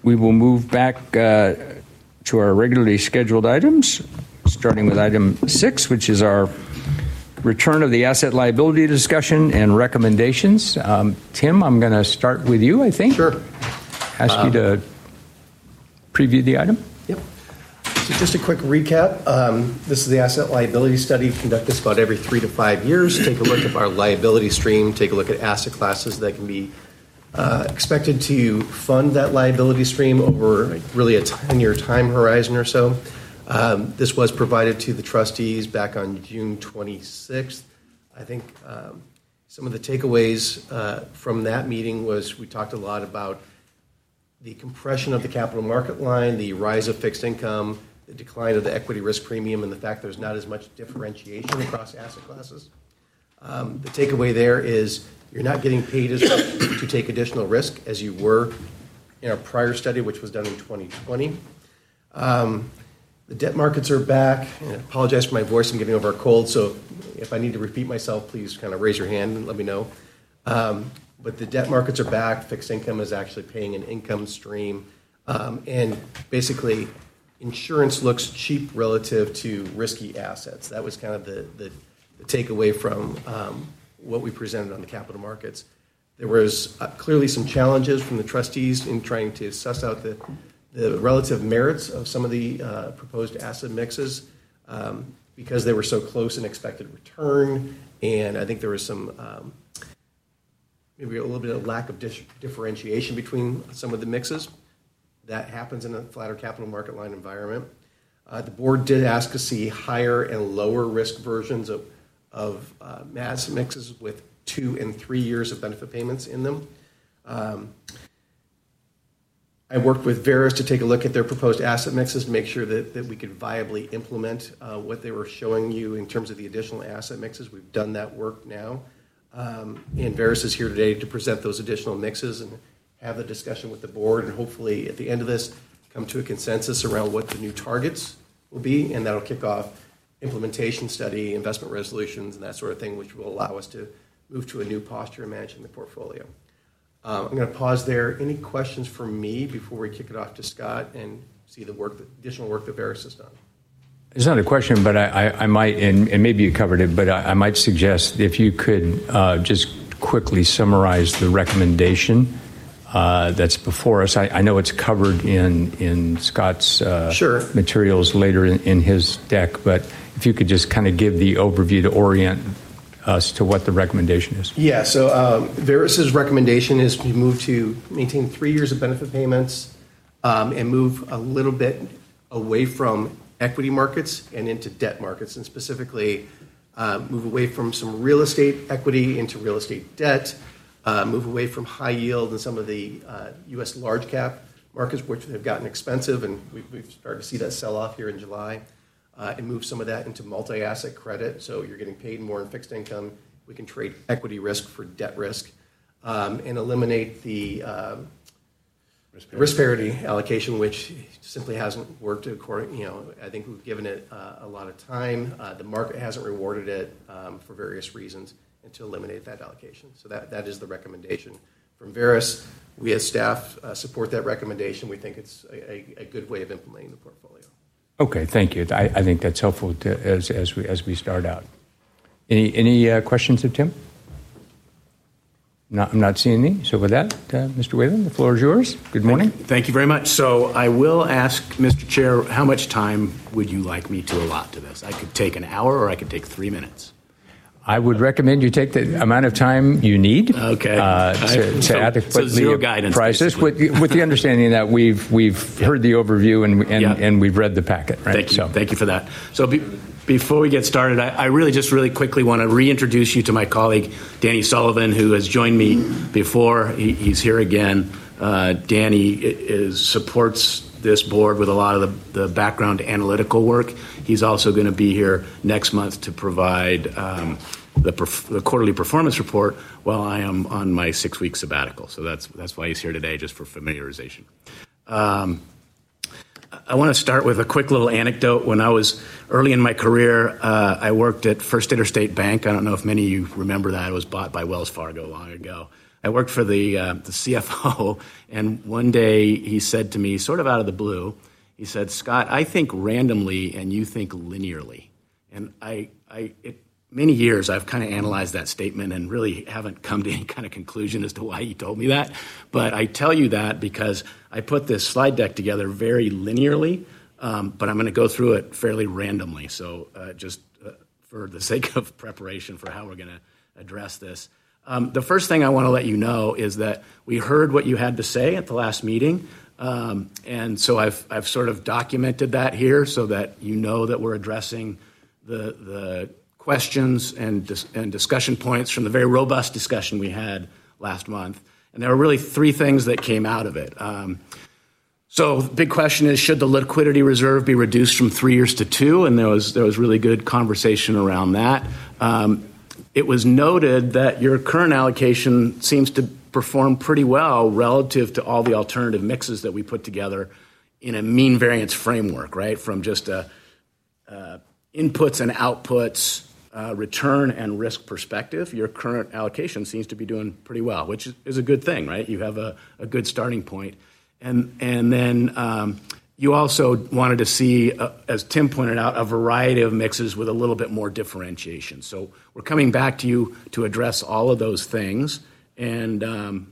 we will move back to our regularly scheduled items, starting with item 6, which is our return of the asset liability discussion and recommendations. Tim, I'm going to start with you, I think. Sure. Ask you to preview the item. Yep. So just a quick recap. This is the asset liability study. We conduct this about every 3 to 5 years. Take a look at our liability stream. Take a look at asset classes that can be expected to fund that liability stream over really a 10-year time horizon or so. This was provided to the trustees back on June 26th. I think some of the takeaways from that meeting was we talked a lot about the compression of the capital market line, the rise of fixed income, the decline of the equity risk premium, and the fact there's not as much differentiation across asset classes. The takeaway there is you're not getting paid as much to take additional risk as you were in our prior study, which was done in 2020. The debt markets are back. And I apologize for my voice. I'm getting over a cold, so if I need to repeat myself, please kind of raise your hand and let me know. But the debt markets are back. Fixed income is actually paying an income stream. And basically, insurance looks cheap relative to risky assets. That was kind of the takeaway from what we presented on the capital markets. There was clearly some challenges from the trustees in trying to suss out the relative merits of some of the proposed asset mixes because they were so close in expected return. And I think there was some maybe a little bit of lack of differentiation between some of the mixes. That happens in a flatter capital market line environment. The board did ask to see higher and lower risk versions of asset mixes with 2 and 3 years of benefit payments in them. I worked with Verisk to take a look at their proposed asset mixes to make sure that we could viably implement what they were showing you in terms of the additional asset mixes. We've done that work now. And Verisk is here today to present those additional mixes and have the discussion with the board, and hopefully at the end of this come to a consensus around what the new targets will be, and that'll kick off implementation study, investment resolutions, and that sort of thing, which will allow us to move to a new posture in managing the portfolio. I'm going to pause there. Any questions for me before we kick it off to Scott and see the additional work that Verisk has done? It's not a question, but I might, and maybe you covered it, but I might suggest if you could just quickly summarize the recommendation that's before us. I know it's covered in Scott's materials later in his deck, but if you could just kind of give the overview to orient us to what the recommendation is. Yeah, so Verisk's recommendation is to move to maintain 3 years of benefit payments and move a little bit away from equity markets and into debt markets, and specifically move away from some real estate equity into real estate debt, move away from high yield and some of the U.S. large cap markets, which have gotten expensive, and we've started to see that sell off here in July, and move some of that into multi-asset credit. So you're getting paid more in fixed income. We can trade equity risk for debt risk, and eliminate the risk parity allocation, which simply hasn't worked according. I think we've given it a lot of time. The market hasn't rewarded it for various reasons, and to eliminate that allocation. So that is the recommendation from Verisk. We as staff support that recommendation. We think it's a good way of implementing the portfolio. Okay, thank you. I think that's helpful as we start out. Any questions of Tim? I'm not seeing any. So with that, Mr. Whalen, the floor is yours. Good morning. Thank you very much. So I will ask, Mr. Chair, how much time would you like me to allot to this? I could take an hour or I could take 3 minutes. I would recommend you take the amount of time you need to adequately zero guidance, process with the understanding that we've heard the overview and we've read the packet. Right? Thank you for that. So before we get started, I really quickly want to reintroduce you to my colleague, Danny Sullivan, who has joined me before. He's here again. Danny supports this board with a lot of the background analytical work. He's also going to be here next month to provide the quarterly performance report while I am on my 6-week sabbatical. So that's why he's here today, just for familiarization. I want to start with a quick little anecdote. When I was early in my career, I worked at First Interstate Bank. I don't know if many of you remember that. It was bought by Wells Fargo long ago. I worked for the CFO, and one day he said to me, sort of out of the blue, he said, "Scott, I think randomly and you think linearly." And many years I've kind of analyzed that statement and really haven't come to any kind of conclusion as to why he told me that. But I tell you that because I put this slide deck together very linearly, but I'm going to go through it fairly randomly. So just for the sake of preparation for how we're going to address this. The first thing I want to let you know is that we heard what you had to say at the last meeting. And so I've sort of documented that here so that you know that we're addressing the questions and discussion points from the very robust discussion we had last month. And there were really three things that came out of it. So the big question is, should the liquidity reserve be reduced from 3 years to 2? And there was really good conversation around that. It was noted that your current allocation seems to perform pretty well relative to all the alternative mixes that we put together in a mean variance framework, right? From just inputs and outputs, return and risk perspective, your current allocation seems to be doing pretty well, which is a good thing, right? You have a good starting point. And then you also wanted to see, as Tim pointed out, a variety of mixes with a little bit more differentiation. So we're coming back to you to address all of those things. And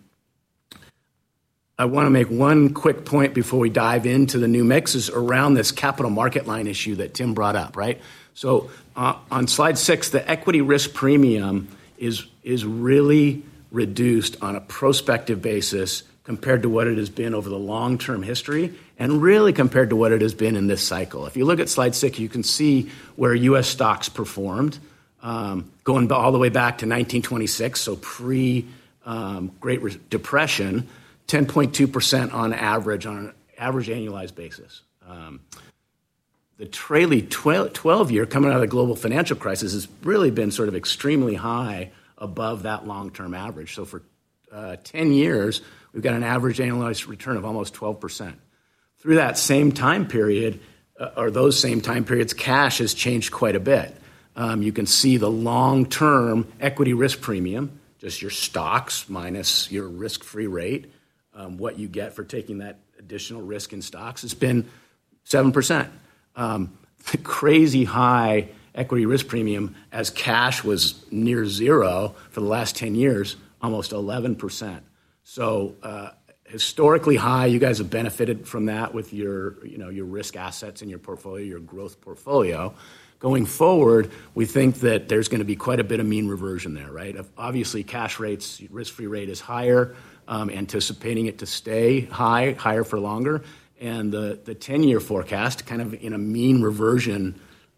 I want to make one quick point before we dive into the new mixes around this capital market line issue that Tim brought up, right? So on slide 6, the equity risk premium is really reduced on a prospective basis compared to what it has been over the long-term history and really compared to what it has been in this cycle. If you look at slide 6, you can see where U.S. stocks performed, going all the way back to 1926, so pre-Great Depression, 10.2% on an average annualized basis. The trailing 12-year coming out of the global financial crisis has really been sort of extremely high above that long-term average. So for 10 years, we've got an average annualized return of almost 12%. Through that same time period, or those same time periods, cash has changed quite a bit. You can see the long-term equity risk premium, just your stocks minus your risk-free rate, what you get for taking that additional risk in stocks has been 7%. The crazy high equity risk premium as cash was near zero for the last 10 years, almost 11%. So historically high, you guys have benefited from that with your risk assets in your portfolio, your growth portfolio. Going forward, we think that there's going to be quite a bit of mean reversion there, right? Obviously, cash rates, risk-free rate is higher, anticipating it to stay higher for longer. And the 10-year forecast, kind of in a mean reversion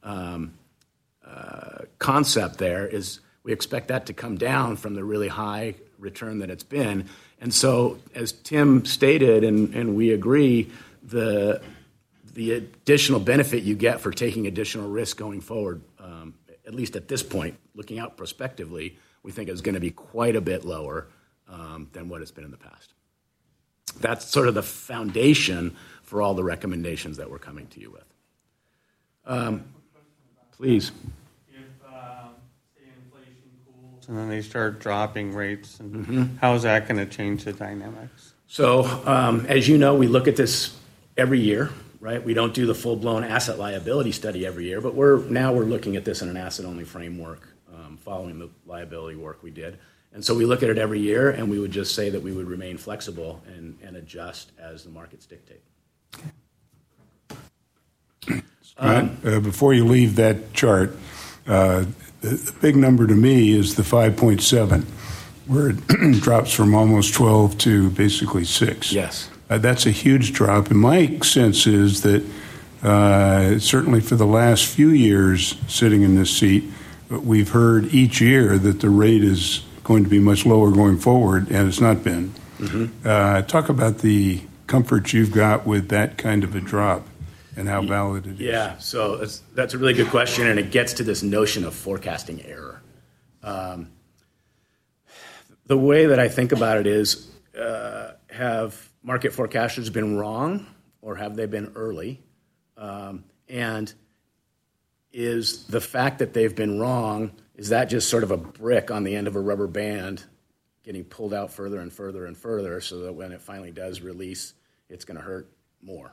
concept there, is we expect that to come down from the really high return that it's been. And so, as Tim stated, and we agree, the additional benefit you get for taking additional risk going forward, at least at this point, looking out prospectively, we think is going to be quite a bit lower than what it's been in the past. That's sort of the foundation for all the recommendations that we're coming to you with. Please. If, say, inflation cools and then they start dropping rates, and how is that going to change the dynamics? So, as you know, we look at this every year, right? We don't do the full-blown asset liability study every year, but we're looking at this in an asset-only framework, following the liability work we did. And so we look at it every year, and we would just say that we would remain flexible and adjust as the markets dictate. Before you leave that chart, the big number to me is the 5.7, where it drops from almost 12 to basically 6. Yes. That's a huge drop. And my sense is that certainly for the last few years sitting in this seat, we've heard each year that the rate is going to be much lower going forward, and it's not been. Mm-hmm. Talk about the comfort you've got with that kind of a drop and how valid it is. Yeah, so that's a really good question, and it gets to this notion of forecasting error. The way that I think about it is, have market forecasters been wrong, or have they been early? And is the fact that they've been wrong, is that just sort of a brick on the end of a rubber band getting pulled out further and further and further, so that when it finally does release, it's going to hurt more.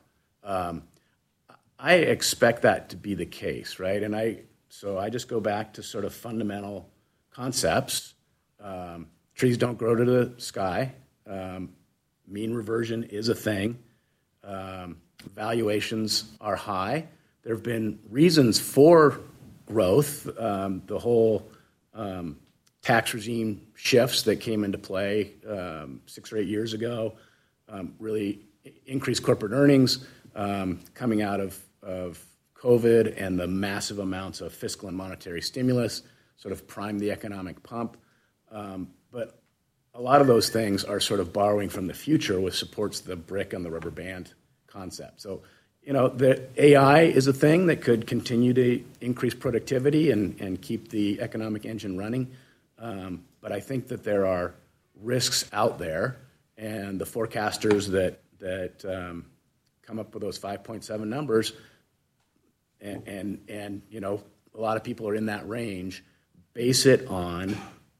I expect that to be the case, right? So I just go back to sort of fundamental concepts. Trees don't grow to the sky. Mean reversion is a thing. Valuations are high. There have been reasons for growth. The whole tax regime shifts that came into play 6 or 8 years ago really increased corporate earnings coming out of COVID, and the massive amounts of fiscal and monetary stimulus sort of primed the economic pump. But a lot of those things are sort of borrowing from the future, which supports the brick and the rubber band concept. So, the AI is a thing that could continue to increase productivity and keep the economic engine running. But I think that there are risks out there, and the forecasters that come up with those 5.7 numbers, and a lot of people are in that range, base it on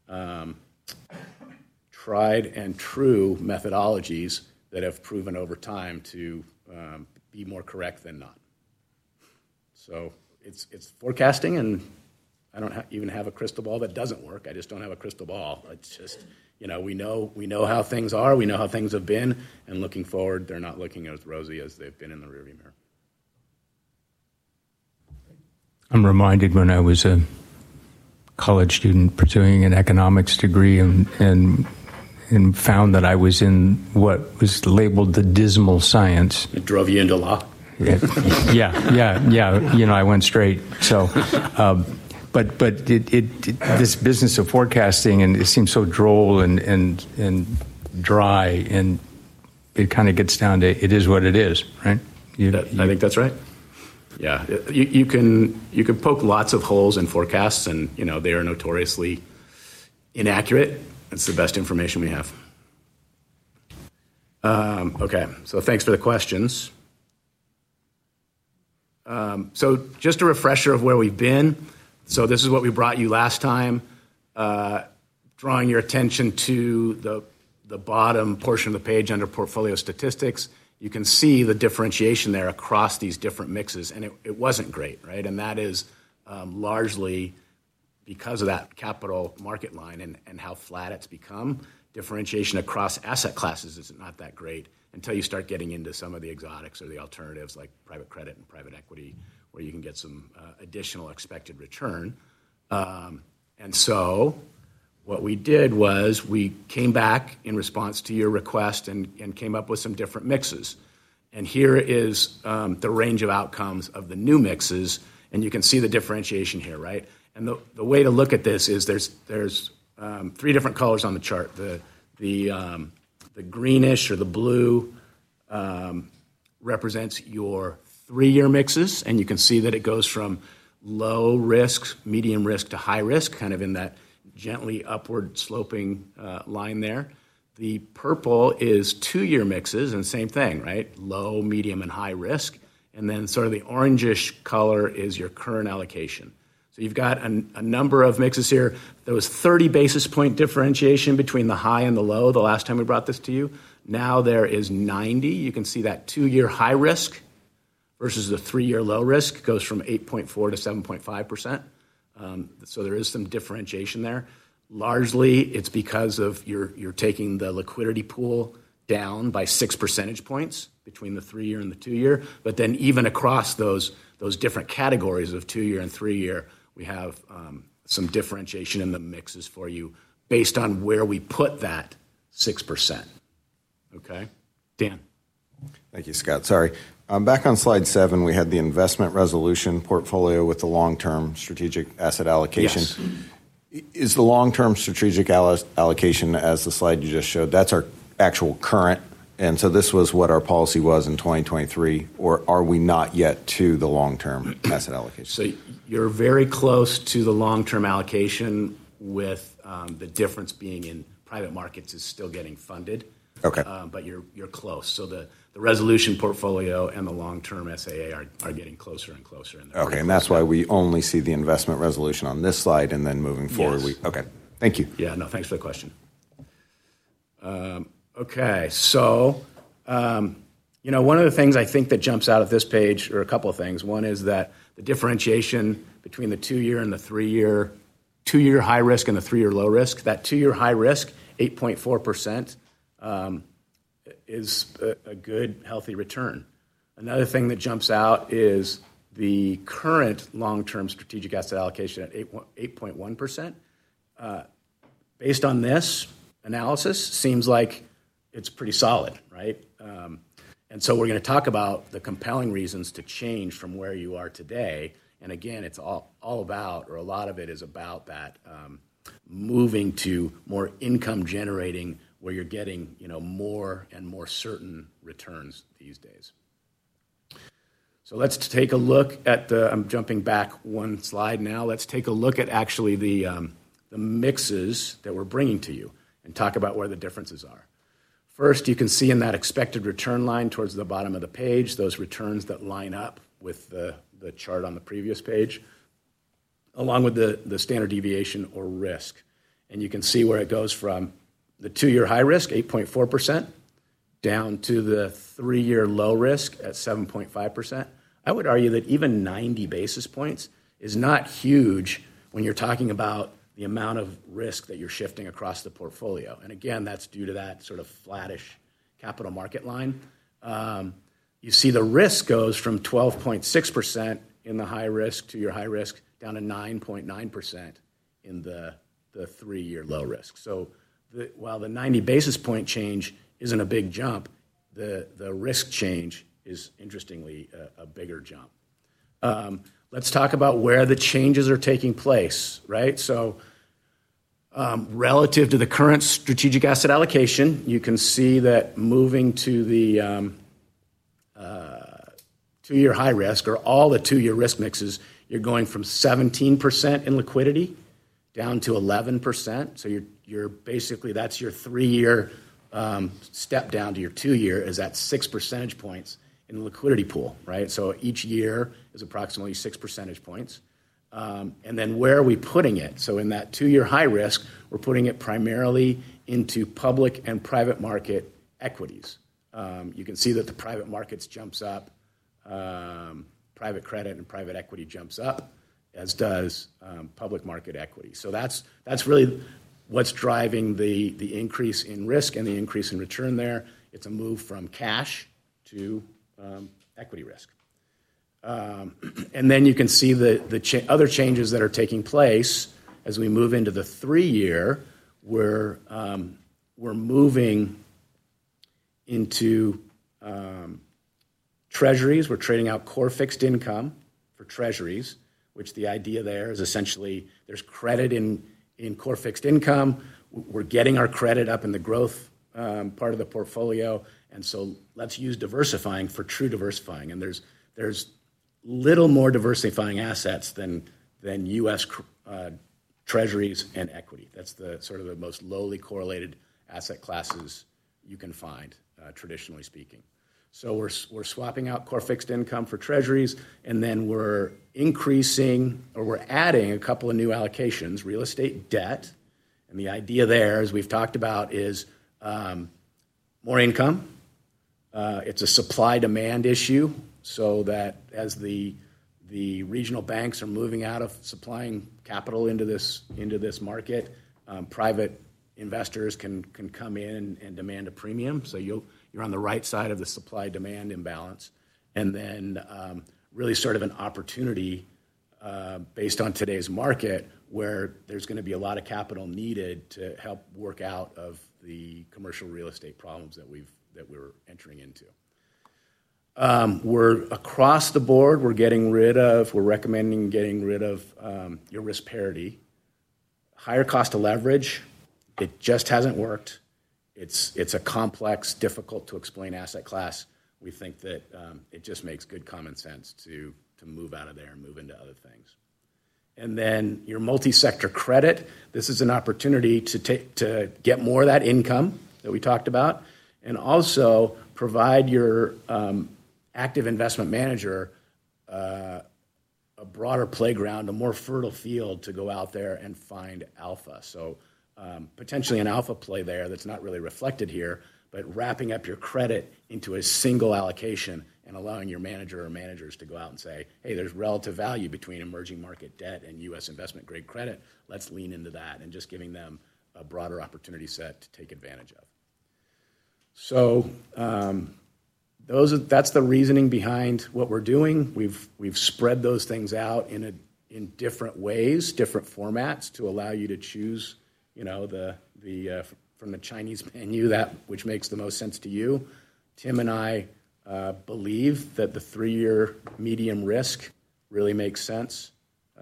tried and true methodologies that have proven over time to be more correct than not. So it's forecasting, and I don't even have a crystal ball that doesn't work. I just don't have a crystal ball. It's just, we know how things are, we know how things have been, and looking forward, they're not looking as rosy as they've been in the rearview mirror. I'm reminded when I was a college student pursuing an economics degree and found that I was in what was labeled the dismal science. It drove you into law? Yeah. I went straight. So, but this business of forecasting, and it seems so droll and dry, and it kind of gets down to it is what it is, right? I think that's right. Yeah, you can poke lots of holes in forecasts, and they are notoriously inaccurate. It's the best information we have. Okay, so thanks for the questions. So just a refresher of where we've been. So this is what we brought you last time, drawing your attention to the bottom portion of the page under portfolio statistics. You can see the differentiation there across these different mixes, and it wasn't great, right? And that is largely because of that capital market line and how flat it's become. Differentiation across asset classes is not that great until you start getting into some of the exotics or the alternatives like private credit and private equity, where you can get some additional expected return. And so what we did was we came back in response to your request and came up with some different mixes. And here is the range of outcomes of the new mixes, and you can see the differentiation here, right? And the way to look at this is there's 3 different colors on the chart. The greenish or the blue represents your 3-year mixes, and you can see that it goes from low risk, medium risk to high risk, kind of in that gently upward sloping line there. The purple is 2-year mixes, and same thing, right? Low, medium, and high risk. And then sort of the orangish color is your current allocation. So you've got a number of mixes here. There was 30 basis point differentiation between the high and the low the last time we brought this to you. Now there is 90. You can see that 2-year high risk versus the 3-year low risk goes from 8.4 to 7.5%. So there is some differentiation there. Largely, it's because of you're taking the liquidity pool down by 6 percentage points between the 3-year and the 2-year. But then even across those different categories of 2-year and 3-year, we have some differentiation in the mixes for you based on where we put that 6%. Okay? Dan. Thank you, Scott. Sorry. Back on slide 7, we had the investment resolution portfolio with the long-term strategic asset allocation. Yes. Is the long-term strategic allocation, as the slide you just showed, that's our actual current, and so this was what our policy was in 2023, or are we not yet to the long-term asset allocation? So you're very close to the long-term allocation, with the difference being in private markets is still getting funded. Okay. But you're close. So the resolution portfolio and the long-term SAA are getting closer and closer. Okay, and that's why we only see the investment resolution on this slide, and then moving forward, Yes. Okay, thank you. Yeah, no, thanks for the question. Okay, so, one of the things I think that jumps out of this page, or a couple of things. One is that the differentiation between the 2-year and the 3-year, 2-year high risk and the 3-year low risk. That 2-year high risk, 8.4%, is a good, healthy return. Another thing that jumps out is the current long-term strategic asset allocation at 8.1%. Based on this analysis, seems like it's pretty solid, right? And so we're going to talk about the compelling reasons to change from where you are today. And again, it's all about, or a lot of it is about that moving to more income generating, where you're getting more and more certain returns these days. So let's take a look at I'm jumping back one slide now. Let's take a look at actually the mixes that we're bringing to you and talk about where the differences are. First, you can see in that expected return line towards the bottom of the page, those returns that line up with the chart on the previous page, along with the standard deviation or risk. And you can see where it goes from the 2-year high risk, 8.4%, down to the 3-year low risk at 7.5%. I would argue that even 90 basis points is not huge when you're talking about the amount of risk that you're shifting across the portfolio. And again, that's due to that sort of flattish capital market line. You see the risk goes from 12.6% in the high risk, 2-year high risk, down to 9.9% in the 3-year low risk. So while the 90 basis point change isn't a big jump, the risk change is interestingly a bigger jump. Let's talk about where the changes are taking place, right? So relative to the current strategic asset allocation, you can see that moving to the 2-year high risk, or all the 2-year risk mixes, you're going from 17% in liquidity down to 11%. So you're basically, that's your 3-year step down to your 2-year is at 6 percentage points in the liquidity pool, right? So each year is approximately 6 percentage points. And then where are we putting it? So in that 2-year high risk, we're putting it primarily into public and private market equities. You can see that the private markets jumps up, private credit and private equity jumps up, as does public market equity. So that's really what's driving the increase in risk and the increase in return there. It's a move from cash to equity risk. And then you can see the other changes that are taking place as we move into the 3-year. We're moving into treasuries. We're trading out core fixed income for treasuries, which the idea there is essentially there's credit in core fixed income. We're getting our credit up in the growth part of the portfolio, and so let's use diversifying for true diversifying. And there's little more diversifying assets than U.S. treasuries and equity. That's the sort of the most lowly correlated asset classes you can find, traditionally speaking. So we're swapping out core fixed income for treasuries, and then we're increasing, or we're adding a couple of new allocations, real estate debt. And the idea there, as we've talked about, is more income. It's a supply-demand issue, so that as the regional banks are moving out of supplying capital into this market, private investors can come in and demand a premium. So you're on the right side of the supply-demand imbalance, and then really sort of an opportunity based on today's market where there's going to be a lot of capital needed to help work out of the commercial real estate problems that we're entering into. We're across the board. We're recommending getting rid of your risk parity. Higher cost of leverage, it just hasn't worked. It's a complex, difficult to explain asset class. We think that it just makes good common sense to move out of there and move into other things. And then your multi-sector credit, this is an opportunity to get more of that income that we talked about, and also provide your active investment manager a broader playground, a more fertile field to go out there and find alpha. So potentially an alpha play there that's not really reflected here, but wrapping up your credit into a single allocation and allowing your manager or managers to go out and say, hey, there's relative value between emerging market debt and U.S. investment grade credit. Let's lean into that, and just giving them a broader opportunity set to take advantage of. So that's the reasoning behind what we're doing. We've spread those things out in different ways, different formats, to allow you to choose, from the Chinese menu, that which makes the most sense to you. Tim and I believe that the 3-year medium risk really makes sense.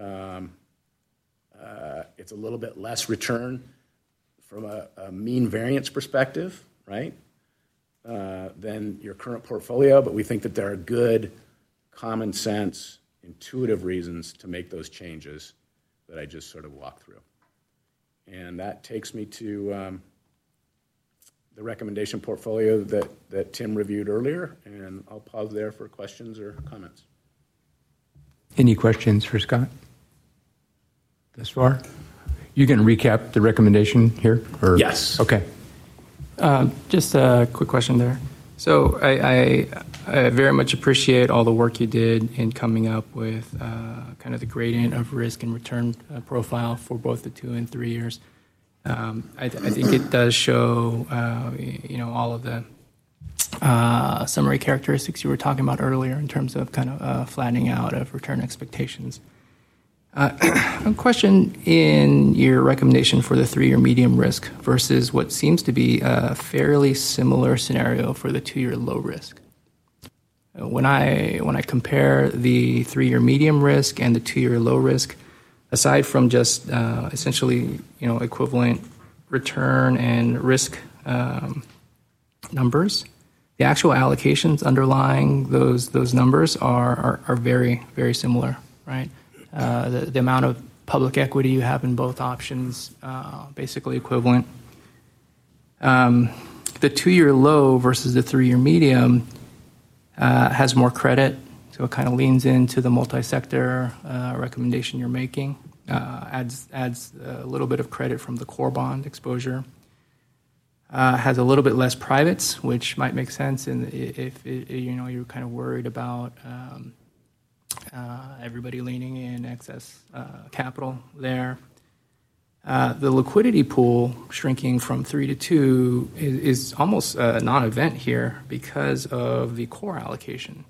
It's a little bit less return from a mean variance perspective, right, than your current portfolio, but we think that there are good, common sense, intuitive reasons to make those changes that I just sort of walked through. And that takes me to the recommendation portfolio that Tim reviewed earlier, and I'll pause there for questions or comments. Any questions for Scott thus far? You can recap the recommendation here? Or? Yes. Okay. Just a quick question there. So I very much appreciate all the work you did in coming up with kind of the gradient of risk and return profile for both the 2 and 3 years. I think it does show, all of the summary characteristics you were talking about earlier in terms of kind of flattening out of return expectations. A question in your recommendation for the 3-year medium risk versus what seems to be a fairly similar scenario for the 2-year low risk. When I compare the 3-year medium risk and the 2-year low risk, aside from just essentially equivalent return and risk numbers, the actual allocations underlying those numbers are very, very similar, right? The amount of public equity you have in both options, basically equivalent. The 2-year low versus the 3-year medium has more credit, so it kind of leans into the multi-sector recommendation you're making. Adds a little bit of credit from the core bond exposure. Has a little bit less privates, which might make sense if you're kind of worried about everybody leaning in excess capital there. The liquidity pool shrinking from 3 to 2 is almost a non-event here because of the core allocation.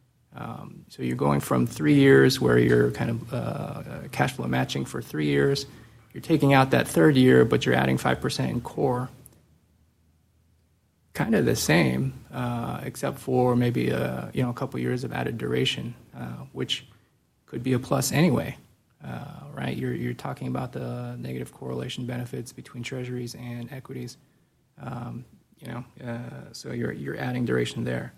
So you're going from 3 years where you're kind of cash flow matching for 3 years. You're taking out that 3rd year, but you're adding 5% in core. Kind of the same, except for maybe a couple years of added duration, which could be a plus anyway, right? You're talking about the negative correlation benefits between treasuries and equities, so you're adding duration there.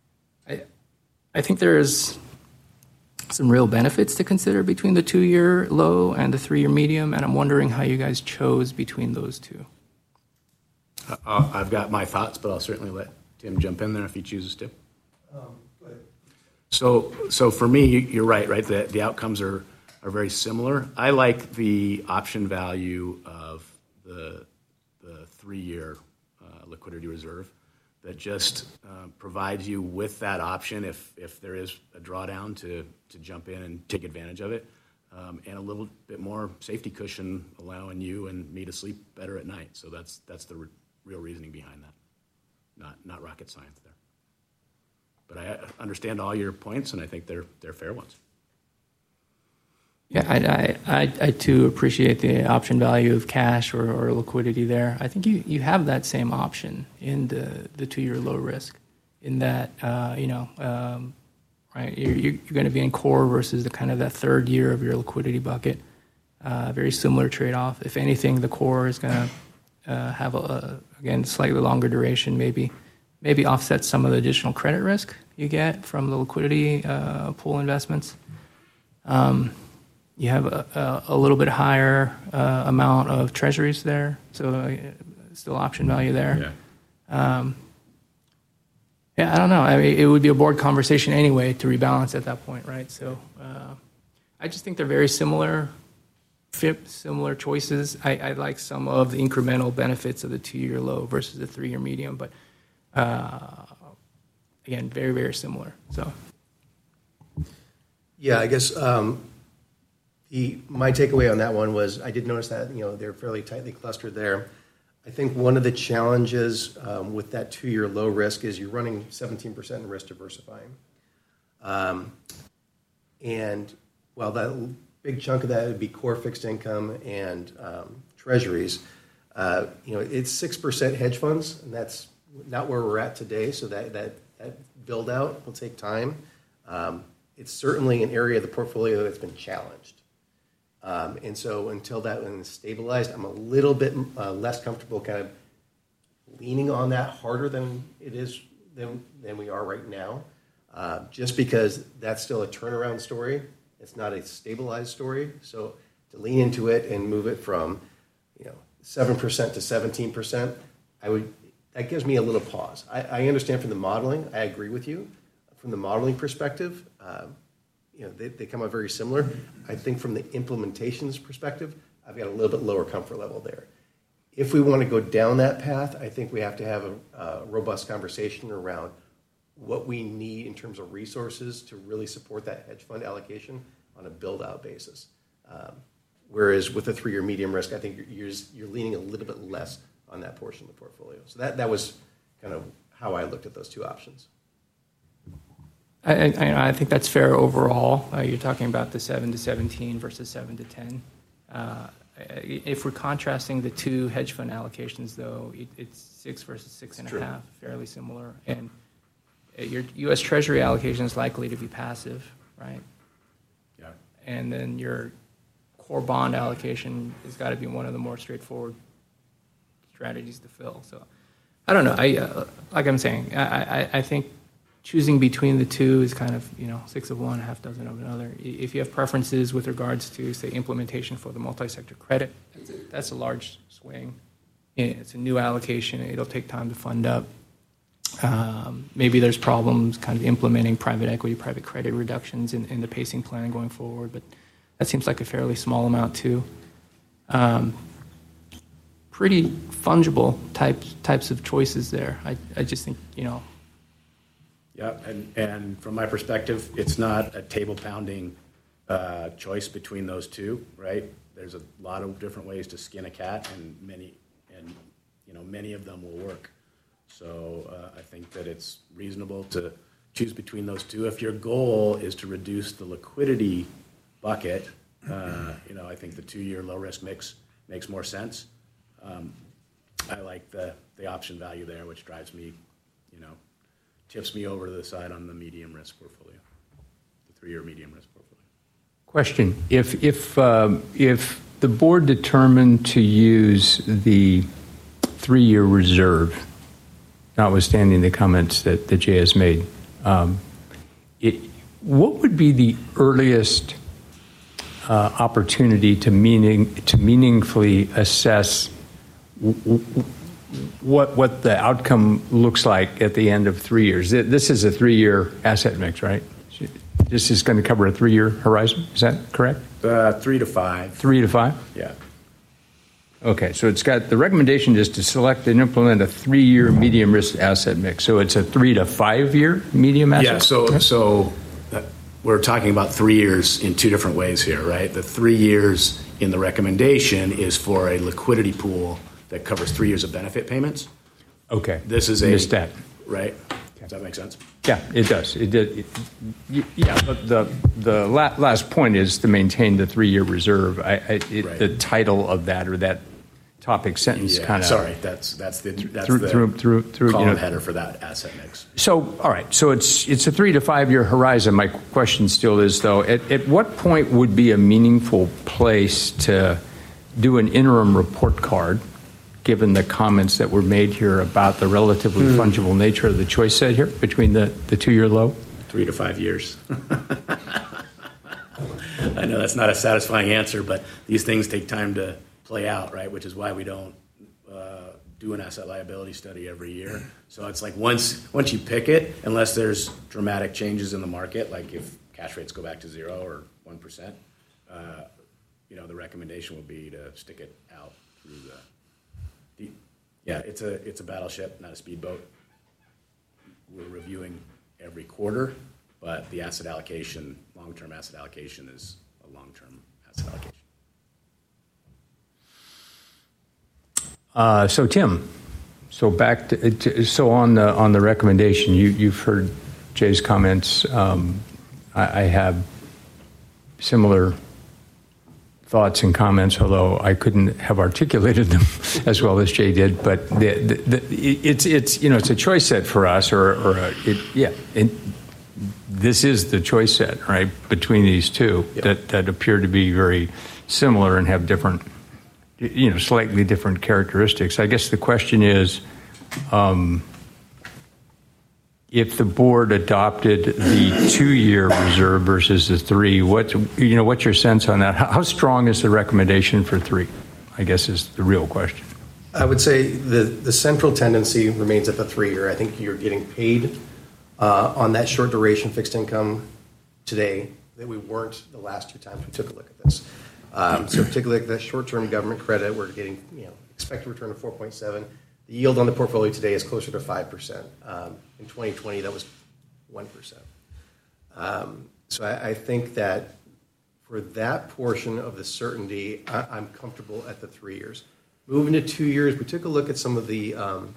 I think there's some real benefits to consider between the 2-year low and the 3-year medium, and I'm wondering how you guys chose between those two. I've got my thoughts, but I'll certainly let Tim jump in there if he chooses to. So for me, you're right? The outcomes are very similar. I like the option value of the 3-year liquidity reserve that just provides you with that option if there is a drawdown to jump in and take advantage of it, and a little bit more safety cushion allowing you and me to sleep better at night. So that's the real reasoning behind that, not rocket science there. But I understand all your points, and I think they're fair ones. Yeah, I too appreciate the option value of cash or liquidity there. I think you have that same option in the 2-year low risk, in that right, you're going to be in core versus the kind of that 3rd year of your liquidity bucket. Very similar trade-off. If anything, the core is going to have again slightly longer duration, maybe offset some of the additional credit risk you get from the liquidity pool investments. You have a little bit higher amount of treasuries there, so still option value there. Yeah. I don't know. I mean, it would be a board conversation anyway to rebalance at that point, right? So I just think they're very similar. similar choices. I like some of the incremental benefits of the 2-year low versus the 3-year medium, but again, very, very similar. So, yeah, I guess my takeaway on that one was I did notice that they're fairly tightly clustered there. I think one of the challenges with that 2-year low risk is you're running 17% in risk diversifying, and while that big chunk of that would be core fixed income and treasuries, it's 6% hedge funds, and that's not where we're at today. So that build out will take time. It's certainly an area of the portfolio that's been challenged. And so until that one is stabilized, I'm a little bit less comfortable kind of leaning on that harder than it is than we are right now, just because that's still a turnaround story. It's not a stabilized story. So to lean into it and move it from 7% to 17%, that gives me a little pause. I understand from the modeling. I agree with you. From the modeling perspective, they come out very similar. I think from the implementations perspective, I've got a little bit lower comfort level there. If we want to go down that path, I think we have to have a robust conversation around what we need in terms of resources to really support that hedge fund allocation on a build-out basis. Whereas with a 3-year medium risk, I think you're leaning a little bit less on that portion of the portfolio. So that was kind of how I looked at those two options. I think that's fair overall. You're talking about the 7 to 17 versus 7 to 10. If we're contrasting the two hedge fund allocations, though, it's 6 versus 6.5, fairly similar. And your U.S. Treasury allocation is likely to be passive, right? Yeah. And then your core bond allocation has got to be one of the more straightforward strategies to fill. So I don't know. Like I'm saying, I think choosing between the two is kind of 6 of one, half dozen of another. If you have preferences with regards to, say, implementation for the multi-sector credit, that's a large swing. It's a new allocation. It'll take time to fund up. Maybe there's problems kind of implementing private equity, private credit reductions in the pacing plan going forward, but that seems like a fairly small amount too. Pretty fungible types of choices there. I just think, Yeah, and from my perspective, it's not a table-pounding choice between those two, right? There's a lot of different ways to skin a cat, and many of them will work. So I think that it's reasonable to choose between those two. If your goal is to reduce the liquidity bucket, I think the 2-year low-risk mix makes more sense. I like the option value there, which drives me, tips me over to the side on the medium risk portfolio, the 3-year medium risk portfolio. Question: If the board determined to use the 3-year reserve, notwithstanding the comments that Jay has made, what would be the earliest opportunity to meaningfully assess what the outcome looks like at the end of 3 years? This is a 3-year asset mix, right? This is going to cover a 3-year horizon. Is that correct? 3 to 5. 3 to 5? Yeah. Okay, so it's got the recommendation is to select and implement a 3-year medium risk asset mix. So it's a 3 to 5 year medium asset. Yeah. So we're talking about 3 years in two different ways here, right? The 3 years in the recommendation is for a liquidity pool that covers 3 years of benefit payments. Okay. This is Missed that. Right. Does that make sense? Yeah, it does. It did. Yeah, but the last point is to maintain the 3-year reserve. Right. The title of that or that topic sentence kind of. Sorry, that's the column header for that asset mix. So all right, so it's a 3 to 5 year horizon. My question still is though, at what point would be a meaningful place to do an interim report card, given the comments that were made here about the relatively fungible nature of the choice set here between the 2-year low? 3 to 5 years. I know that's not a satisfying answer, but these things take time to play out, right? Which is why we don't do an asset liability study every year. So it's like once you pick it, unless there's dramatic changes in the market, like if cash rates go back to 0 or 1%, the recommendation will be to stick it out through it's a battleship, not a speedboat. We're reviewing every quarter, but the asset allocation, long-term asset allocation, is a long-term asset allocation. So Tim, so back so on the recommendation, you've heard Jay's comments. I have similar thoughts and comments, although I couldn't have articulated them as well as Jay did. But it's a choice set for us, this is the choice set, right, between these two that appear to be very similar and have different, slightly different characteristics. I guess the question is, if the board adopted the 2-year reserve versus the 3, what's your sense on that? How strong is the recommendation for 3? I guess is the real question. I would say the central tendency remains at the 3-year. I think you're getting paid on that short duration fixed income today that we weren't the last 2 times we took a look at this. So particularly that short-term government credit, we're getting expected return of 4.7. The yield on the portfolio today is closer to 5%. In 2020, that was 1%. So I think that for that portion of the certainty, I'm comfortable at the 3 years. Moving to 2 years, we took a look at some of the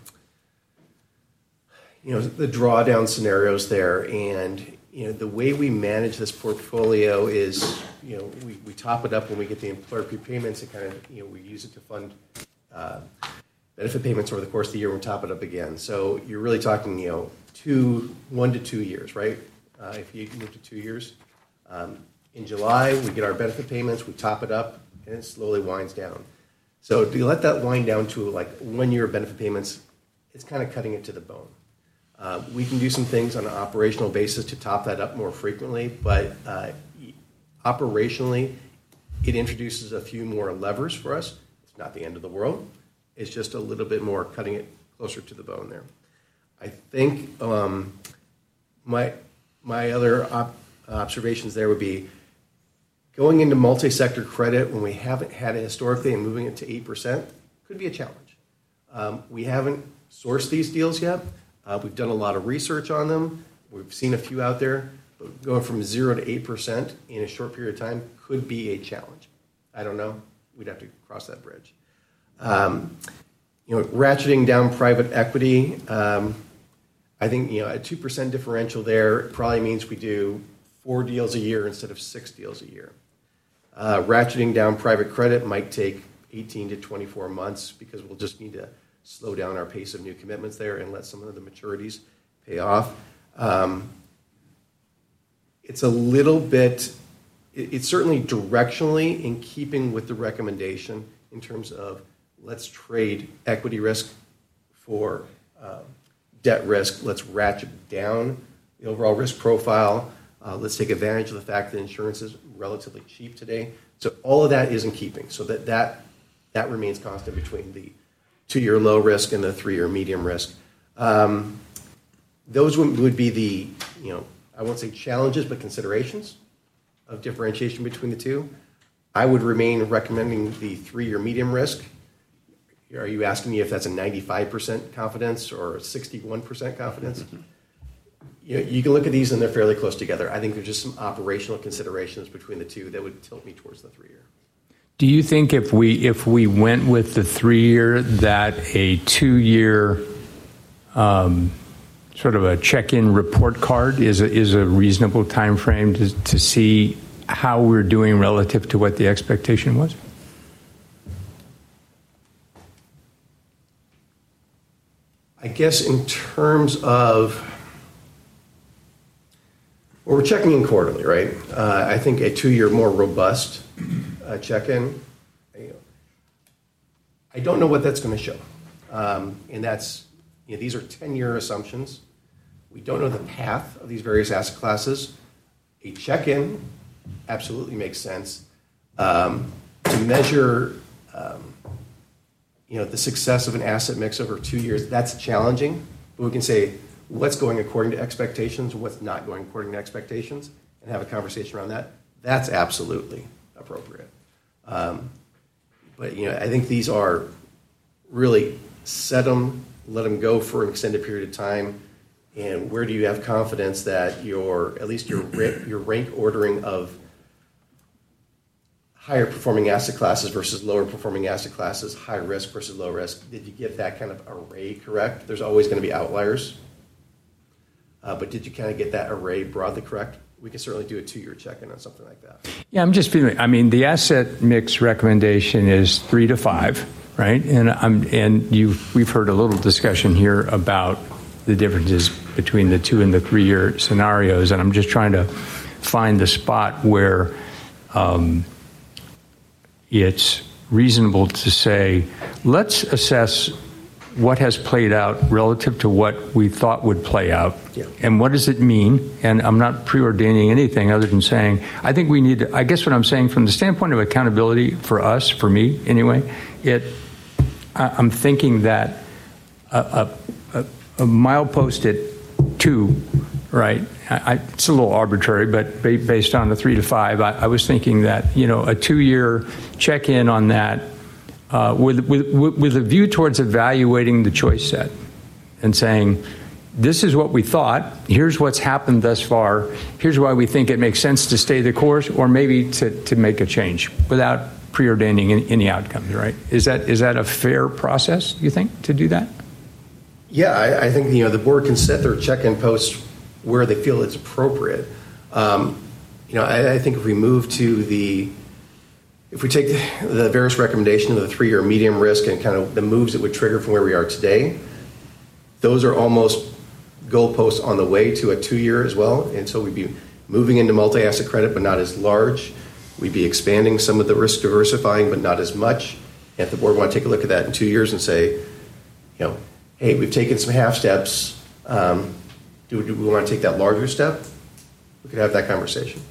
the drawdown scenarios there, and the way we manage this portfolio is we top it up when we get the employer prepayments and kind of we use it to fund benefit payments over the course of the year. We top it up again. So you're really talking 1 to 2 years, right? If you move to 2 years, in July we get our benefit payments, we top it up, and it slowly winds down. So to let that wind down to like 1 year of benefit payments, it's kind of cutting it to the bone. We can do some things on an operational basis to top that up more frequently, but operationally, it introduces a few more levers for us. It's not the end of the world. It's just a little bit more cutting it closer to the bone there. I think my other observations there would be going into multi-sector credit when we haven't had it historically and moving it to 8% could be a challenge. We haven't sourced these deals yet. We've done a lot of research on them. We've seen a few out there, but going from 0 to 8% in a short period of time could be a challenge. I don't know. We'd have to cross that bridge. Ratcheting down private equity, I think a 2% differential there probably means we do 4 deals a year instead of 6 deals a year. Ratcheting down private credit might take 18 to 24 months because we'll just need to slow down our pace of new commitments there and let some of the maturities pay off. It's a little bit, it's certainly directionally in keeping with the recommendation in terms of let's trade equity risk for debt risk. Let's ratchet down the overall risk profile. Let's take advantage of the fact that insurance is relatively cheap today. So all of that is in keeping. So that remains constant between the 2-year low risk and the 3-year medium risk. Those would be the, I won't say challenges, but considerations of differentiation between the two. I would remain recommending the 3-year medium risk. Are you asking me if that's a 95% confidence or a 61% confidence? You can look at these and they're fairly close together. I think there's just some operational considerations between the two that would tilt me towards the 3-year. Do you think if we went with the 3-year, that a 2-year sort of a check-in report card is a reasonable time frame to see how we're doing relative to what the expectation was? I guess in terms of, well, we're checking in quarterly, right? I think a 2-year more robust check-in, I don't know what that's going to show. And that's, these are 10-year assumptions. We don't know the path of these various asset classes. A check-in absolutely makes sense. To measure the success of an asset mix over 2 years, that's challenging. But we can say what's going according to expectations, what's not going according to expectations, and have a conversation around that. That's absolutely appropriate. But I think these are really set them, let them go for an extended period of time, and where do you have confidence that at least your rank ordering of higher performing asset classes versus lower performing asset classes, high risk versus low risk, did you get that kind of array correct? There's always going to be outliers, but did you kind of get that array broadly correct? We can certainly do a 2-year check-in on something like that. Yeah, I'm just feeling. I mean, the asset mix recommendation is 3 to 5, right? And we've heard a little discussion here about the differences between the 2 and the 3-year scenarios, and I'm just trying to find the spot where it's reasonable to say, let's assess what has played out relative to what we thought would play out. Yeah. And what does it mean? And I'm not preordaining anything other than saying, I think we need to, I guess what I'm saying from the standpoint of accountability for us, for me anyway, I'm thinking that a milepost at 2, right? It's a little arbitrary, but based on the 3 to 5, I was thinking that, a 2-year check-in on that, with a view towards evaluating the choice set and saying, this is what we thought, here's what's happened thus far, here's why we think it makes sense to stay the course or maybe to make a change without preordaining any outcomes, right? Is that a fair process, do you think, to do that? Yeah, I think the board can set their check-in posts where they feel it's appropriate. I think if we move to if we take the various recommendations of the 3-year medium risk and kind of the moves it would trigger from where we are today, those are almost goalposts on the way to a 2-year as well. And so we'd be moving into multi-asset credit, but not as large. We'd be expanding some of the risk diversifying, but not as much. And if the board want to take a look at that in 2 years and say, hey, we've taken some half steps. Do we want to take that larger step? We could have that conversation.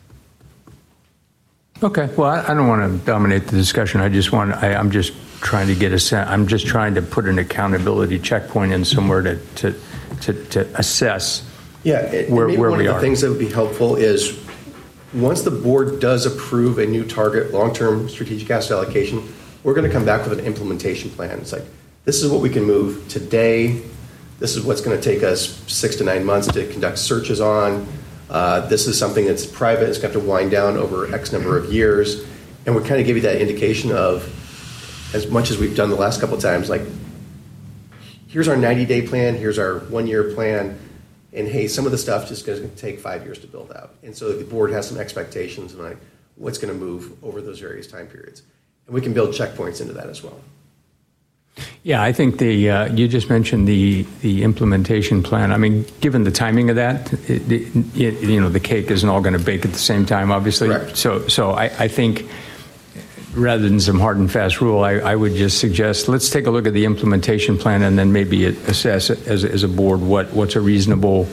Okay. Well, I don't want to dominate the discussion. I'm just trying to get a sense. I'm just trying to put an accountability checkpoint in somewhere to assess where we are. One of the things that would be helpful is once the board does approve a new target long-term strategic asset allocation, we're going to come back with an implementation plan. It's like, this is what we can move today. This is what's going to take us 6 to 9 months to conduct searches on. This is something that's private. It's going to have to wind down over X number of years. And we kind of give you that indication of, as much as we've done the last couple of times, like, here's our 90-day plan, here's our 1-year plan, and hey, some of the stuff just is going to take 5 years to build out. And so the board has some expectations and like what's going to move over those various time periods. And we can build checkpoints into that as well. Yeah, I think you just mentioned the implementation plan. I mean, given the timing of that, the cake isn't all going to bake at the same time, obviously. Correct. So I think rather than some hard and fast rule, I would just suggest let's take a look at the implementation plan and then maybe assess as a board what's a reasonable,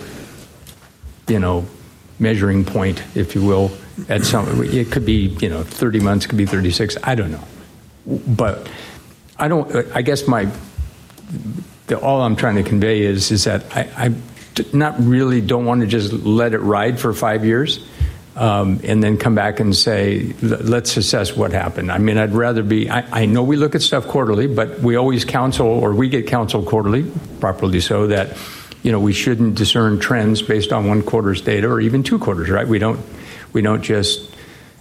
measuring point, if you will. At some, it could be 30 months, it could be 36. I don't know, but. I guess all I'm trying to convey is that I not really don't want to just let it ride for 5 years and then come back and say, let's assess what happened. I mean, I'd rather be, I know we look at stuff quarterly, but we always counsel, or we get counseled quarterly, properly so, that, we shouldn't discern trends based on 1 quarter's data or even 2 quarters, right? We don't just,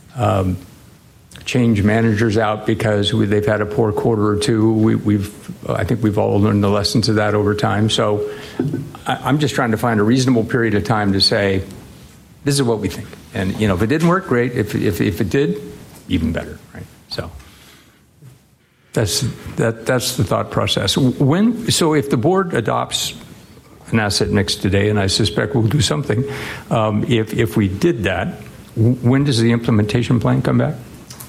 change managers out because they've had a poor quarter or two. I think we've all learned the lessons of that over time. So I'm just trying to find a reasonable period of time to say, this is what we think. And, if it didn't work, great. If it did, even better, right? So that's the thought process. So if the board adopts an asset mix today, and I suspect we'll do something, if we did that, when does the implementation plan come back?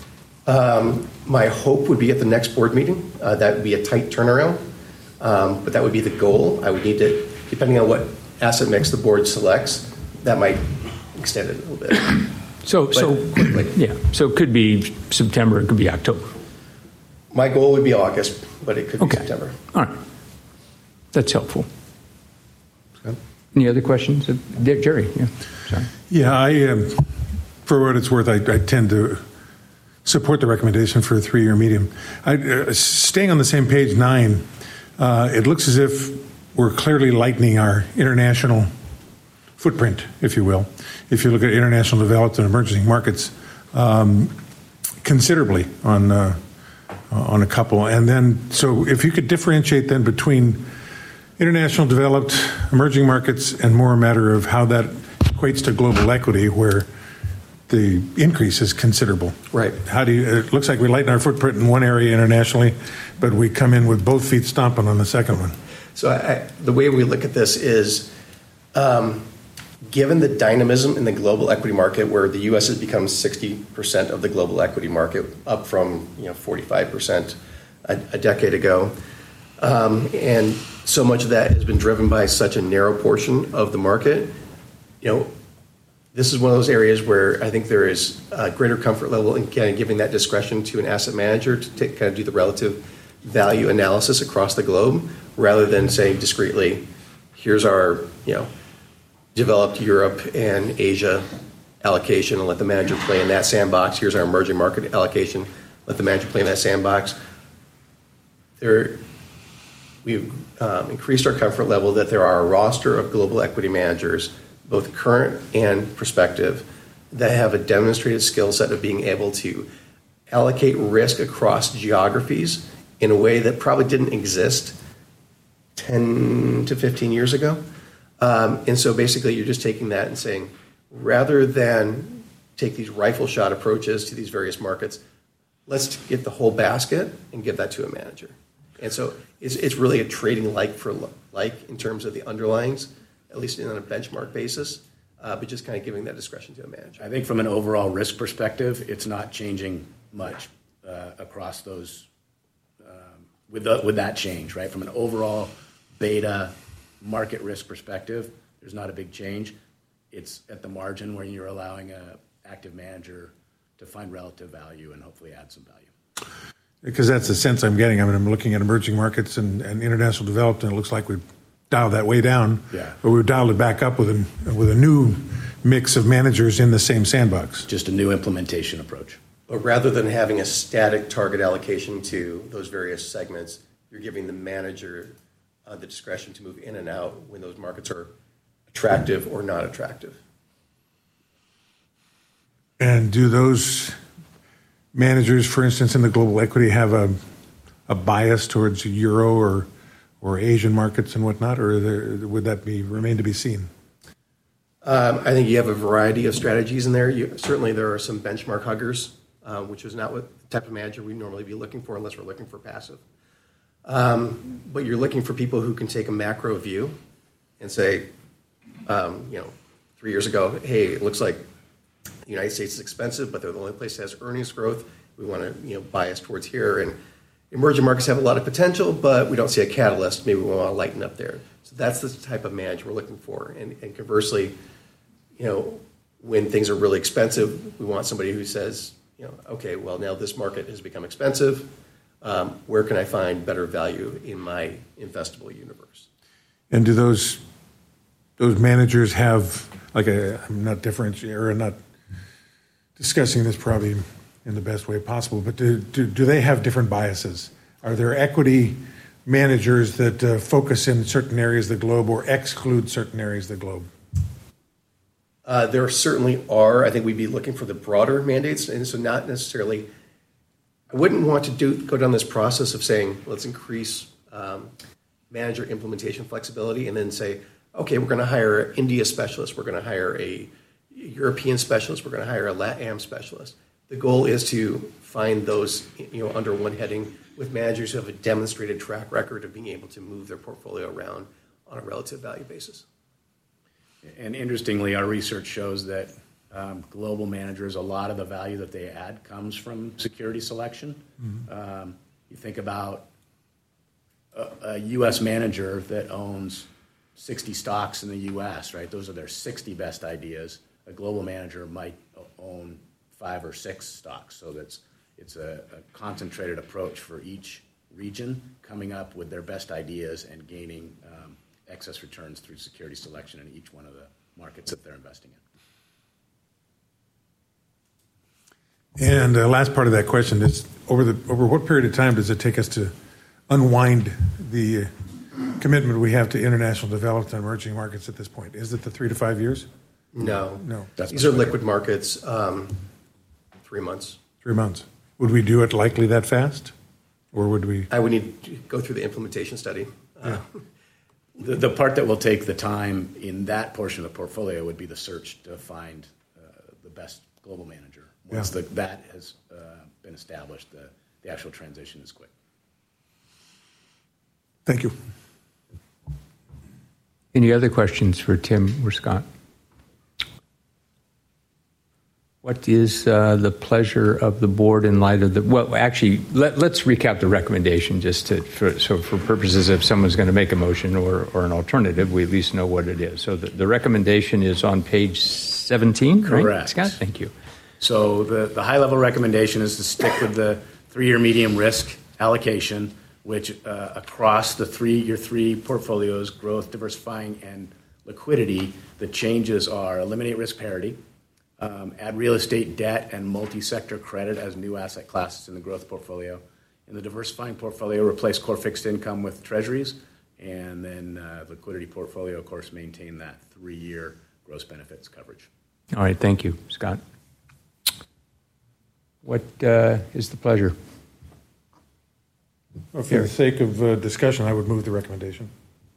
My hope would be at the next board meeting. That would be a tight turnaround, but that would be the goal. I would need to, depending on what asset mix the board selects, that might extend it a little bit. So it could be September, it could be October. My goal would be August, but it could be September. All right. That's helpful. Any other questions? Jerry, yeah. Sorry. Yeah, for what it's worth, I tend to support the recommendation for a 3-year medium. Staying on the same page 9, it looks as if we're clearly lightening our international footprint, if you will. If you look at international developed and emerging markets, considerably on a couple. And then, so if you could differentiate then between international developed, emerging markets, and more a matter of how that equates to global equity, where the increase is considerable. Right. How do you? It looks like we lighten our footprint in one area internationally, but we come in with both feet stomping on the second one. So the way we look at this is, given the dynamism in the global equity market, where the U.S. has become 60% of the global equity market, up from 45% a decade ago, and so much of that has been driven by such a narrow portion of the market. This is one of those areas where I think there is a greater comfort level in kind of giving that discretion to an asset manager to kind of do the relative value analysis across the globe, rather than saying discreetly, here's our developed Europe and Asia allocation, and let the manager play in that sandbox. Here's our emerging market allocation, let the manager play in that sandbox. We've increased our comfort level that there are a roster of global equity managers, both current and prospective, that have a demonstrated skill set of being able to allocate risk across geographies in a way that probably didn't exist 10 to 15 years ago. And so basically you're just taking that and saying, rather than take these rifle shot approaches to these various markets, let's get the whole basket and give that to a manager. And so it's really a trading like for like in terms of the underlyings, at least on a benchmark basis, but just kind of giving that discretion to a manager. I think from an overall risk perspective, it's not changing much across those with that change, right? From an overall beta market risk perspective, there's not a big change. It's at the margin where you're allowing an active manager to find relative value and hopefully add some value. Because that's the sense I'm getting. I mean, I'm looking at emerging markets and international developed, and it looks like we've dialed that way down. Yeah. But we've dialed it back up with a new mix of managers in the same sandbox. Just a new implementation approach. But rather than having a static target allocation to those various segments, you're giving the manager the discretion to move in and out when those markets are attractive or not attractive. And do those managers, for instance, in the global equity, have a bias towards Euro or Asian markets and whatnot, or would that remain to be seen? I think you have a variety of strategies in there. Certainly there are some benchmark huggers, which is not what the type of manager we normally be looking for unless we're looking for passive. But you're looking for people who can take a macro view and say, 3 years ago, hey, it looks like the United States is expensive, but they're the only place that has earnings growth. We want to bias towards here. And emerging markets have a lot of potential, but we don't see a catalyst. Maybe we want to lighten up there. So that's the type of manager we're looking for. And conversely, when things are really expensive, we want somebody who says, okay, well, now this market has become expensive. Where can I find better value in my investable universe? And do those managers have I'm not differentiating or not discussing this probably in the best way possible, but do they have different biases? Are there equity managers that focus in certain areas of the globe or exclude certain areas of the globe? There certainly are. I think we'd be looking for the broader mandates, and so not necessarily. I wouldn't want to go down this process of saying let's increase manager implementation flexibility, and then say, okay, we're going to hire an India specialist, we're going to hire a European specialist, we're going to hire a LATAM specialist. The goal is to find those under one heading with managers who have a demonstrated track record of being able to move their portfolio around on a relative value basis. And interestingly, our research shows that global managers, a lot of the value that they add comes from security selection. Mm-hmm. You think about a U.S. manager that owns 60 stocks in the U.S., right? Those are their 60 best ideas. A global manager might own 5 or 6 stocks. So it's a concentrated approach for each region, coming up with their best ideas and gaining excess returns through security selection in each one of the markets that they're investing And the last part of that question is, over what period of time does it take us to unwind the commitment we have to international developed and emerging markets at this point? Is it the 3 to 5 years? No. That's These are liquid markets, 3 months. 3 months. Would we do it likely that fast? Or would we? I would need to go through the implementation study. The part that will take the time in that portion of the portfolio would be the search to find the best global manager. Once that has been established, the actual transition is quick. Thank you. Any other questions for Tim or Scott? What is the pleasure of the board in light of the? Well, actually, let's recap the recommendation just so for purposes if someone's going to make a motion or an alternative, we at least know what it is. So the recommendation is on page 17, Correct. Right, Scott? Thank you. So the high-level recommendation is to stick with the 3-year medium risk allocation, which across your three portfolios, growth, diversifying, and liquidity, the changes are eliminate risk parity, add real estate debt and multi-sector credit as new asset classes in the growth portfolio. In the diversifying portfolio, replace core fixed income with treasuries, and then liquidity portfolio, of course, maintain that 3-year gross benefits coverage. All right, thank you, Scott. What is the pleasure? Well, for the sake of discussion, I would move the recommendation.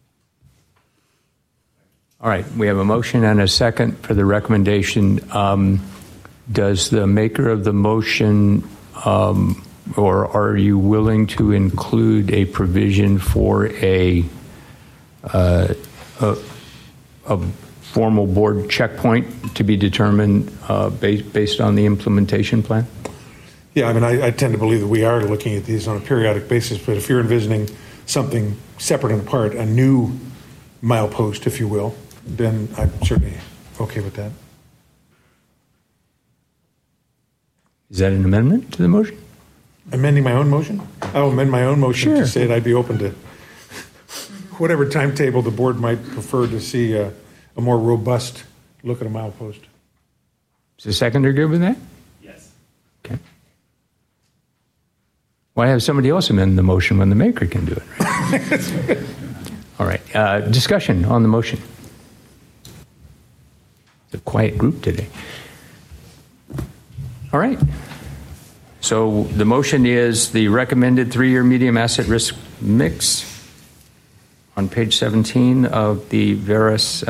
All right, we have a motion and a second for the recommendation. Does the maker of the motion, or are you willing to include a provision for a formal board checkpoint to be determined based on the implementation plan? Yeah, I mean, I tend to believe that we are looking at these on a periodic basis, but if you're envisioning something separate and apart, a new milepost, if you will, then I'm certainly okay with that. Is that an amendment to the motion? Amending my own motion? I'll amend my own motion Sure. to say that I'd be open to whatever timetable the board might prefer to see a more robust look at a milepost. Is the seconder good with that? Yes. Okay. Why have somebody else amend the motion when the maker can do it? Right? All right. Discussion on the motion. It's a quiet group today. All right. So the motion is the recommended 3-year medium asset risk mix on page 17 of the Verus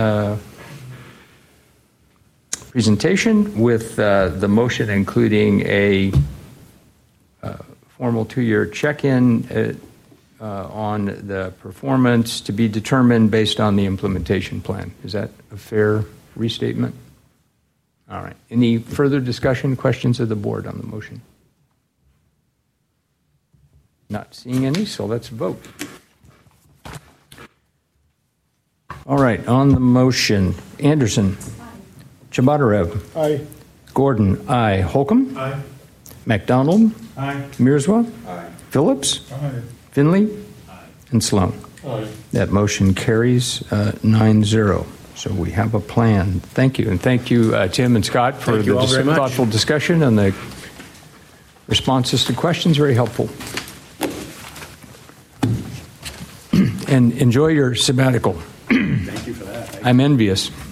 presentation, with the motion including a formal 2-year check-in on the performance to be determined based on the implementation plan. Is that a fair restatement? All right. Any further discussion, questions of the board on the motion? Not seeing any, so let's vote. All right, on the motion, Anderson. Chabatarev. Aye. Gordon, aye. Holcomb. Aye. MacDonald. Aye. Mirzwa. Aye. Phillips. Aye. Finley. And Sloan. Aye. That motion carries 9-0. So we have a plan. Thank you. And thank you, Tim and Scott, for Thank you all very much. thoughtful discussion and the responses to questions. Very helpful. And enjoy your sabbatical. Thank you for that. I'm envious.